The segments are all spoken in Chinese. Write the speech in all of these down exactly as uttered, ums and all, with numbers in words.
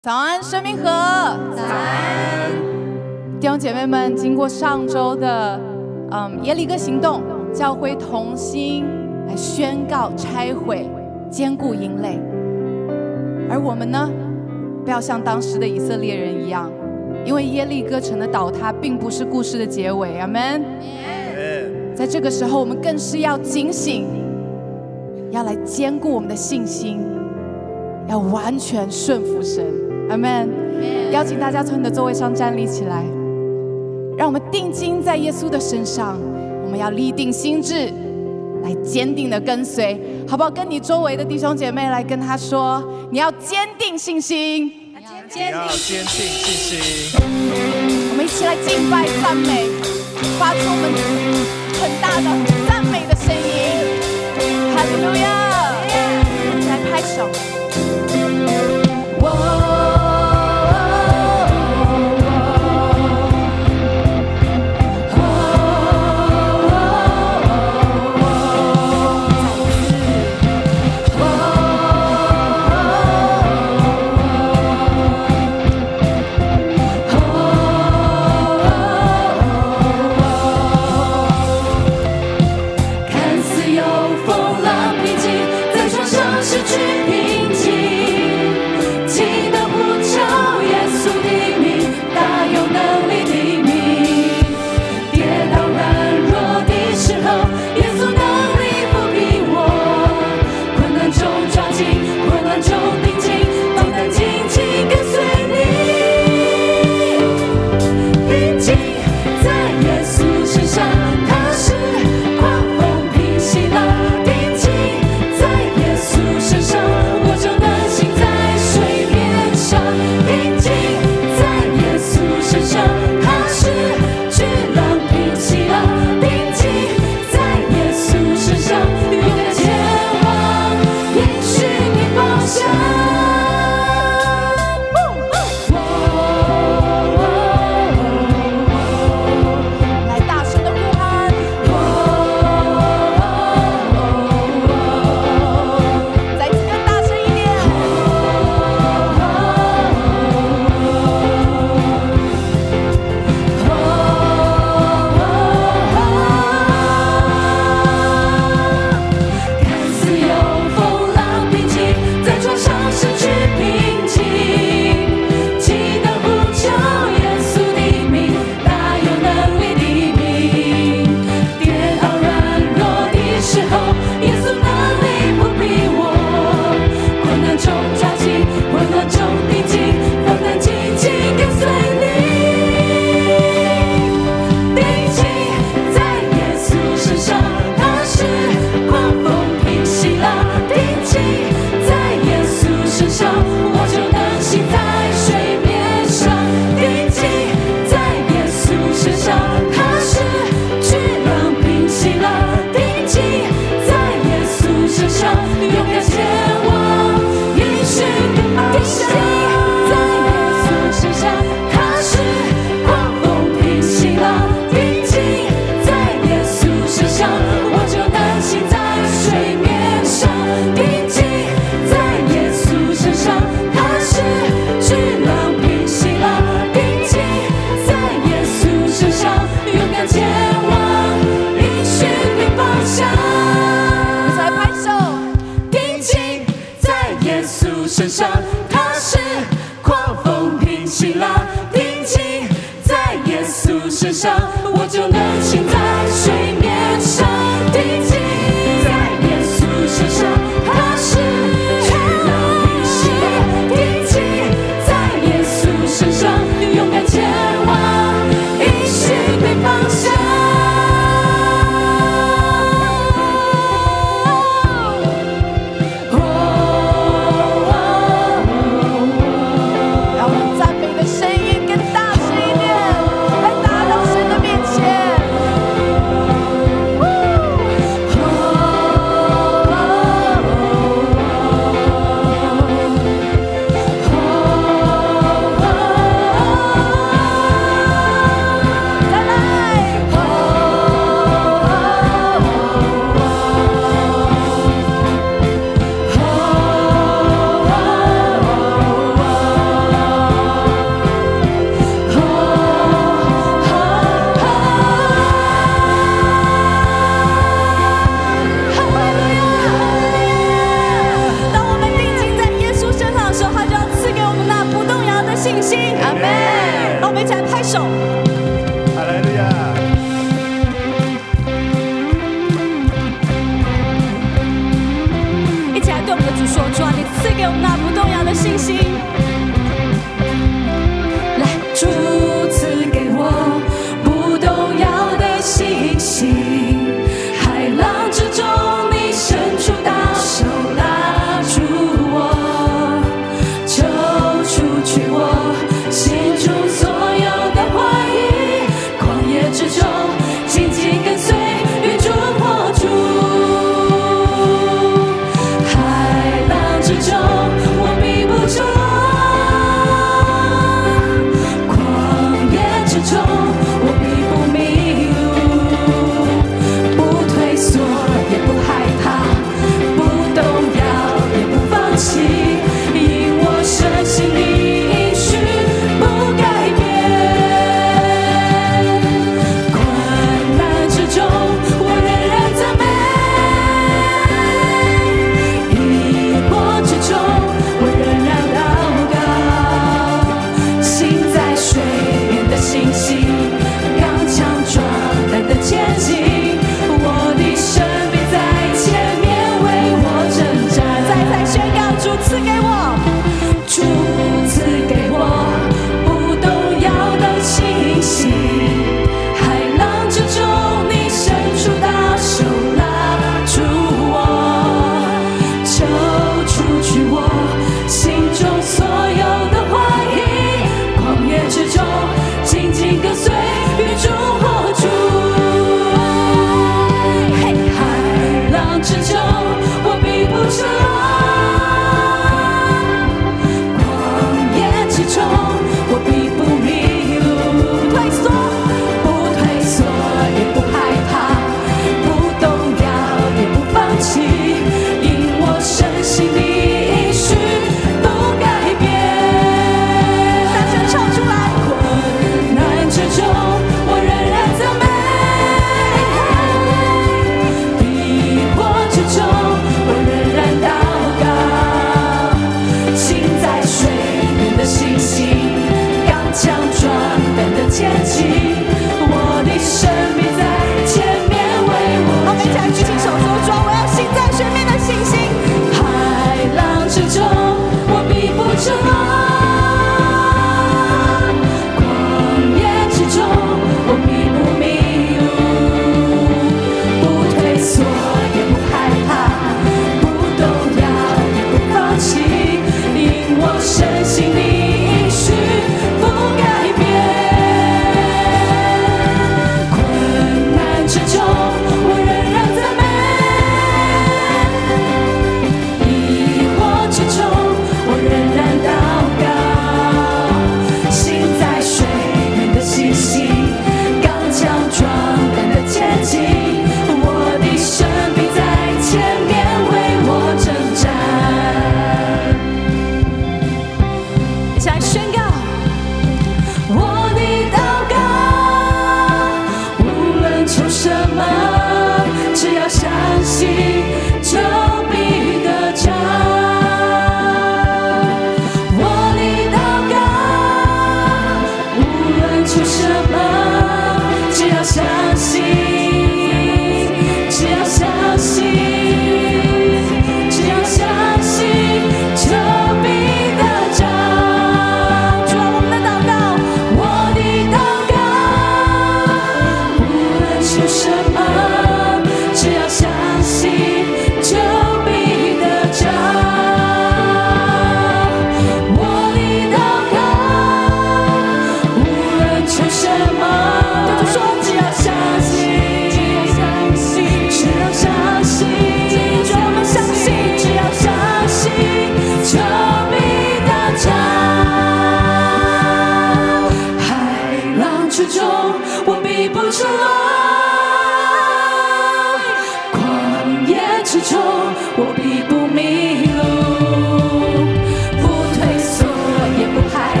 早安，生命河。早安，弟兄姐妹们，经过上周的嗯耶利哥行动，教会同心来宣告拆毁坚固营垒。而我们呢，不要像当时的以色列人一样，因为耶利哥城的倒塌并不是故事的结尾。阿们。在这个时候，我们更是要警醒，要来坚固我们的信心，要完全顺服神。阿们。邀请大家从你的座位上站立起来，让我们定睛在耶稣的身上，我们要立定心志，来坚定的跟随，好不好？跟你周围的弟兄姐妹来跟他说，你要坚定信心， 坚定信心。 我们一起来敬拜赞美，发出我们很大的赞美的声音。哈利路亚！我们来拍手。 让我们赞美的声音更大声一点，来达到神的面前。 挥手。 哈利路亚！ 一起来对我们的主说：主啊，你赐给我们那不动摇的信心。来，主赐给我不动摇的信心，海浪之中你伸出大手拉住我，救出去我心中所有的怀疑，旷野之中紧紧跟随，与主活主。海浪之中我迷不住我，旷野之中我必不迷路，不退缩也不害怕，不动摇也不放弃，因我深信你应许不改变。困难之中我仍然赞美，疑惑之中我仍然祷告，心在水边的信心，刚强壮胆的前进，我的神必在前面为我征战。再再宣告，主赐给我，主赐给我不动摇的信心，海浪之中你伸出大手拉住我，救出去我心中所有的怀疑，旷野之中紧紧跟随，与主活主。嘿，海浪之中我必不失落，旷野之中我必不迷路，不退缩，不退缩也不害怕，不动摇也不放弃，因我深信你应许不改变。大声唱出来，困难之中我仍然赞美，疑惑之中我仍然祷告，心在水边的信心，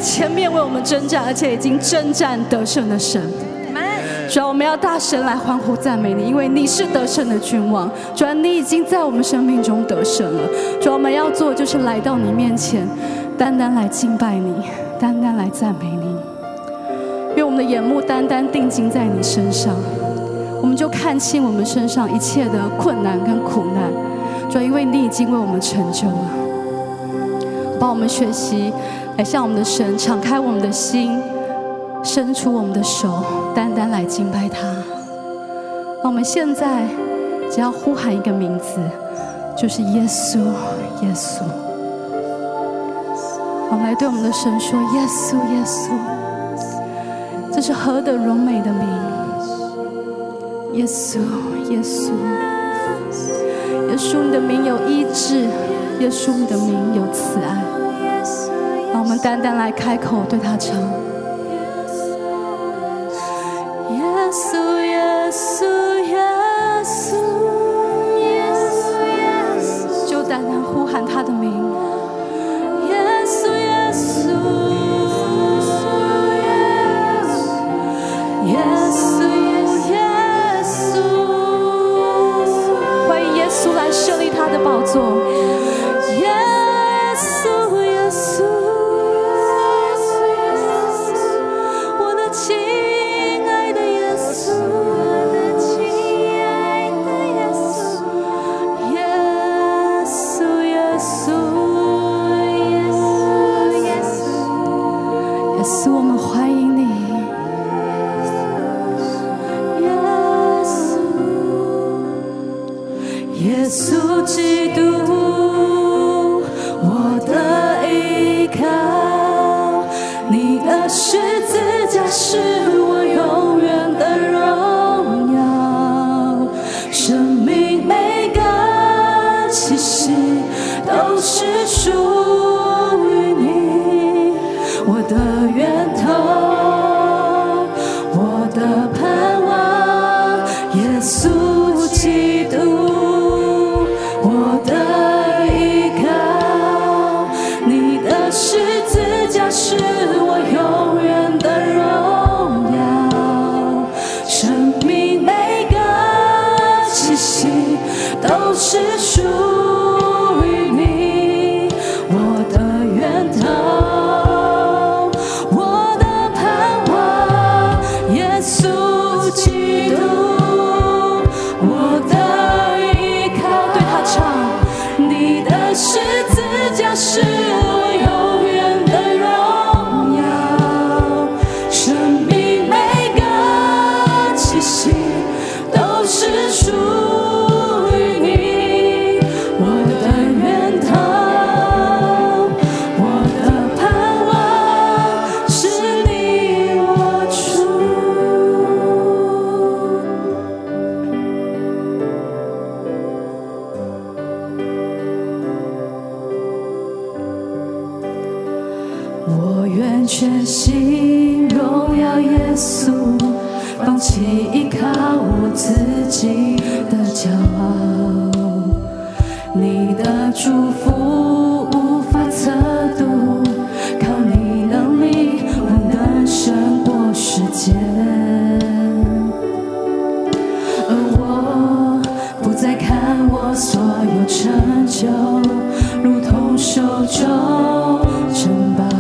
前面为我们征战，而且已经征战得胜的神。主啊，我们要大声来欢呼赞美你，因为你是得胜的君王。主啊，你已经在我们生命中得胜了。主啊，我们要做的就是来到你面前，单单来敬拜你，单单来赞美你。愿我们的眼目单单定睛在你身上，我们就看清我们身上一切的困难跟苦难。主啊，因为你已经为我们成就了。帮我们学习来向我们的神敞开我们的心，伸出我们的手，单单来敬拜他。那我们现在只要呼喊一个名字，就是耶稣，耶稣。我们来对我们的神说：耶稣，耶稣，这是何等荣美的名！耶稣，耶稣，耶稣，你的名有医治，耶稣，你的名有慈爱。让我们单单来开口对他唱。耶稣，耶稣，耶稣，耶稣，耶稣，就单单呼喊他的名。耶稣，耶稣，耶稣，耶稣，欢迎耶稣来设立他的宝座。耶稣，耶稣。耶稣基督，我的依靠，你的十字架是我永远的荣耀。生命每个气息都是属于你，我的源头，我的盼望。耶稣基督，是我永远的荣耀，生命每个气息都是属于你，我的源头，我的盼望。耶稣基督，我的依靠，对他唱，你的十字架是我永远的都是属于你，我的源头，我的盼望是你我主。我愿全心荣耀耶稣，放弃依靠我自己的骄傲，你的祝福无法测度，靠你能力我能胜过世界。而我不再看我所有成就如同手中珍宝，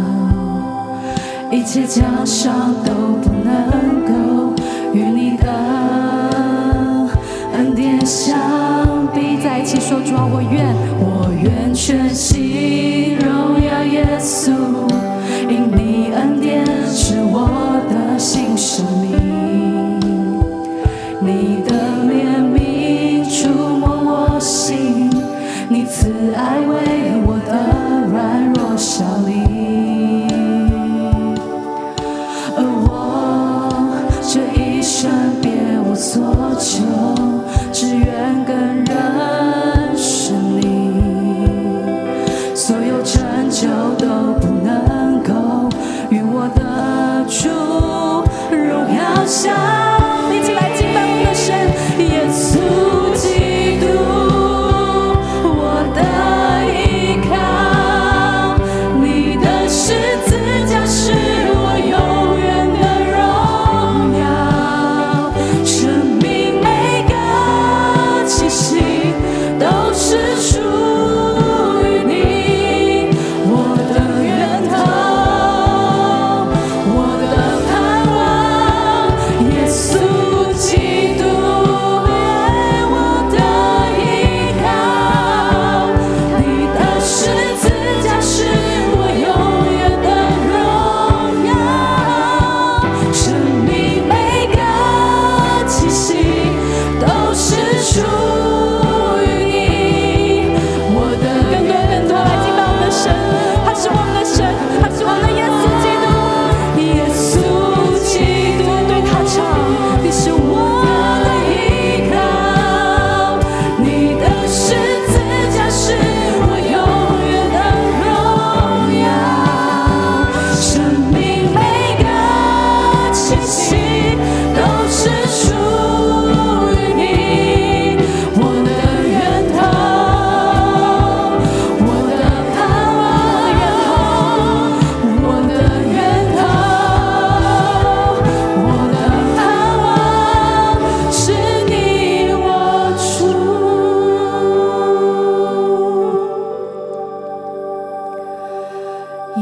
一切奖赏都不能够与你的恩典相比。在一起说，主啊，我愿，我愿全心荣耀耶稣，因你恩典是我的新生命，你的怜悯触摸我心，你慈爱为我的软弱效力。所求，只愿更认识你，所有成就都不能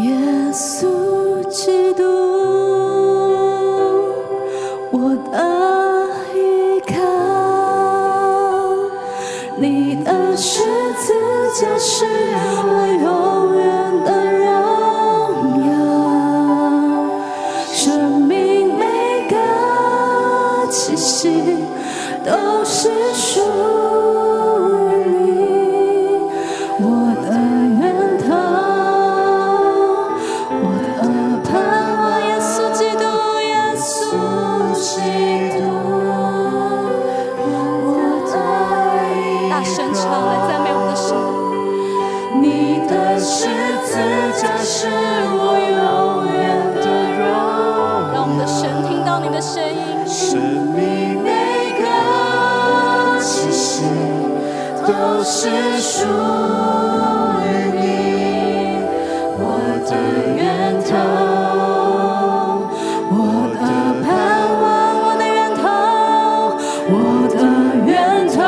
耶稣基督，我的依靠，你的十字架是我永远的荣耀，生命每个气息都是属于你，我的源头，我的盼望。耶稣基督，耶稣基督，我的大声唱来赞美我们的神。 你的十字架是我永远的荣耀， 让我们的神听到你的声音。 生命每个气息都是属于你，我的源头，我的盼望，我的源头，我的源头，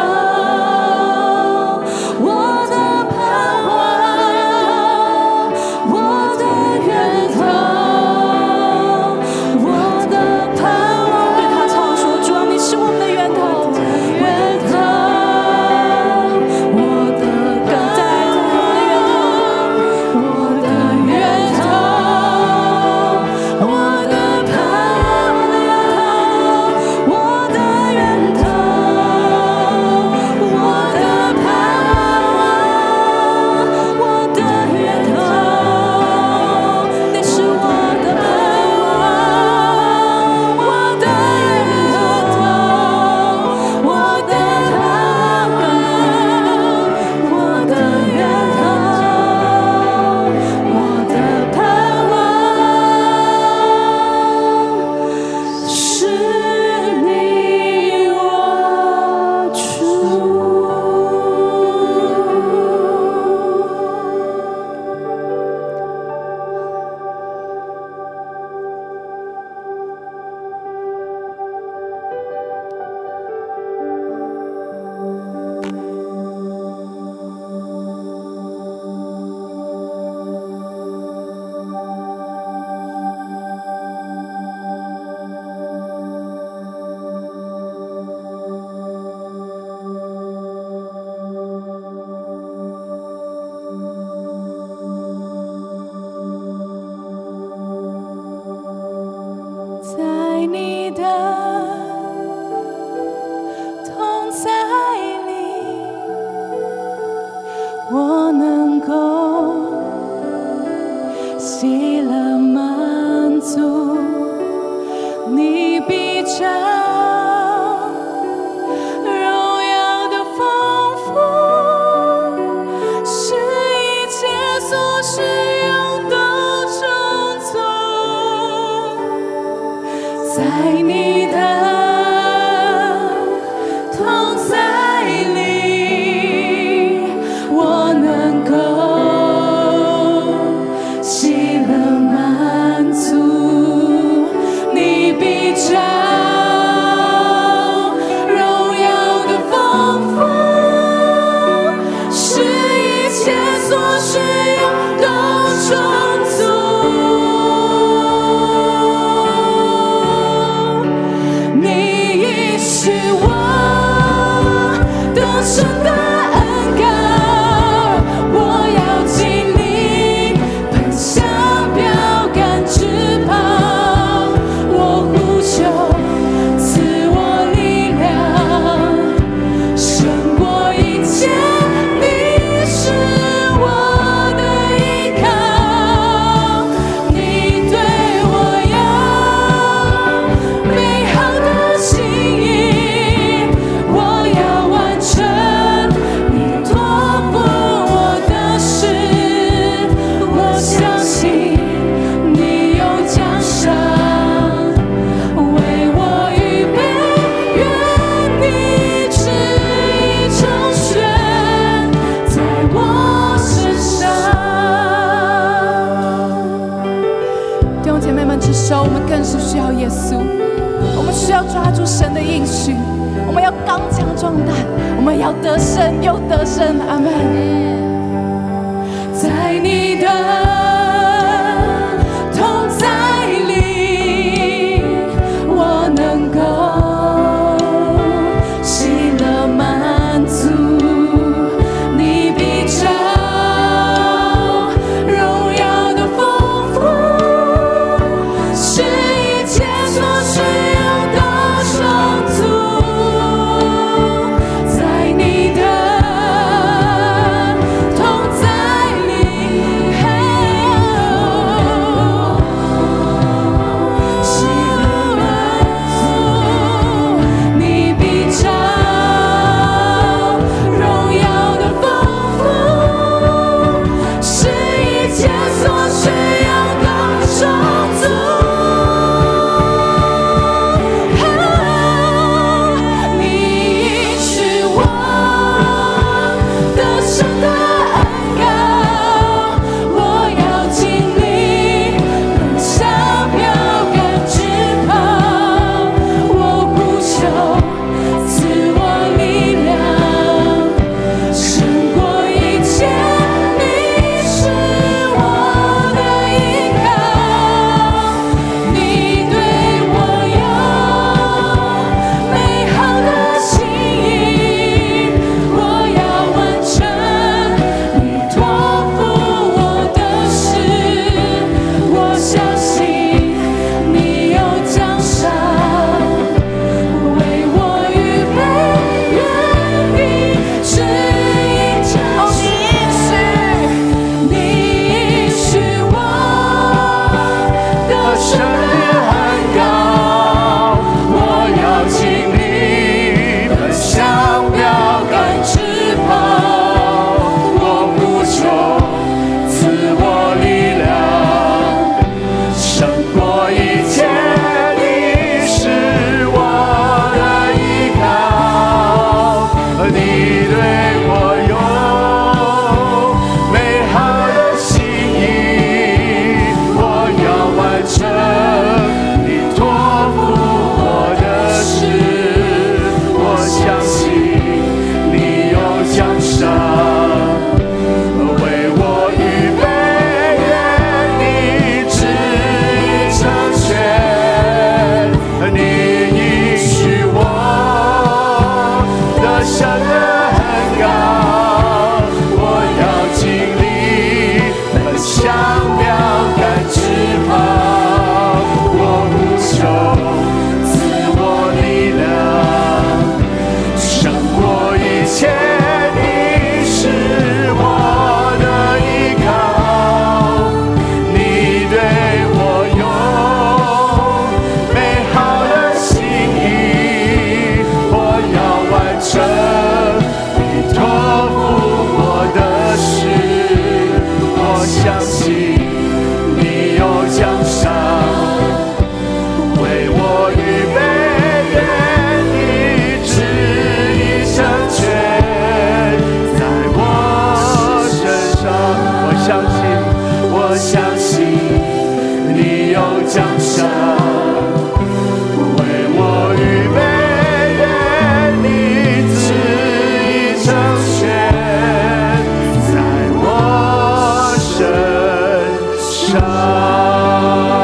我的盼望，我的源头，我的盼望。对他唱说：主啊，你是我们的源头，源头，我的根在我的源头，我的盼望，我的源头，我的盼望，我的源头，你是我的盼望，我的源头，我的盼望，我的源头，我的盼望是你我主。在你的同在里，我能够喜乐满足，你必将荣耀的丰富，使一切所需用都充足。在你的同在里，我能够喜乐满足，你必将荣耀的丰富，使一切所需用都充足。你已是我得胜的恩膏，我要经历奔向标杆直跑，我呼求赐我力量，胜过一切，你是我的依靠，你对我有美好的心意，我要完成你托付我的事，我相信你有奖赏为我预备，愿你旨意成全在我身上。弟兄姐妹们，这时候我们更是需要耶稣，我们需要抓住神的应许，我们要刚强壮胆，我们要得胜又得胜。阿门。在你的神很高，我要经历奔向标杆直跑，我不求赐我力量，胜过一切，你是我的依靠，你对我有美好的心意，我要完成你托付我的事，我相信你有奖赏为我预备，愿你旨意成全，你应许我的神很高，我要经历奔向标杆直跑，我不求赐我力量，胜过一切，你是我的依靠，你对我有美好的心意，我要完成你托付我的事，我相信你有奖赏为我预备，愿你旨意成全在我身上，我相信，我相信你有奖赏为我预备，愿你旨意成全在我身上。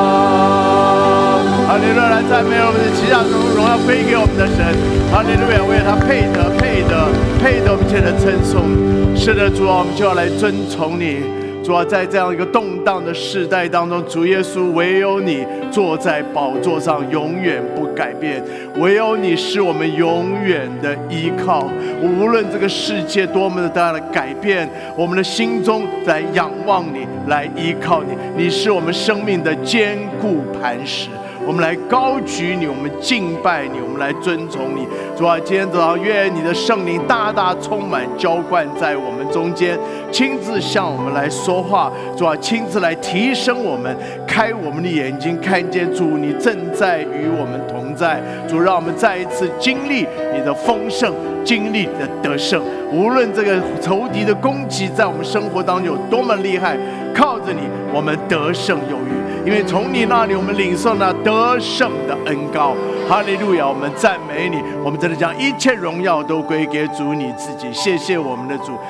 哈利路亚！来赞美我们的旗下中荣耀归给我们的神。哈利路亚！为他配得、配得、配得我们一切的称颂。是的，主啊，我们就要来尊崇你。主啊，在这样一个动荡的世代当中，主耶稣，唯有你坐在宝座上，永远不改变；唯有你是我们永远的依靠。无论这个世界多么的大的改变，我们的心中来仰望你，来依靠你。你是我们生命的坚固磐石。我们来高举你，我们敬拜你，我们来尊崇你。主啊，今天早上愿你的圣灵大大充满浇灌在我们中间，亲自向我们来说话。主啊，亲自来提升我们，开我们的眼睛，看见主你正在与我们同在。主，让我们再一次经历你的丰盛，经历你的得胜。无论这个仇敌的攻击在我们生活当中有多么厉害，靠着你，我们得胜有余。因为从你那里我们领受那得胜的恩膏。哈利路亚！我们赞美你，我们真的将一切荣耀都归给主你自己。谢谢我们的主。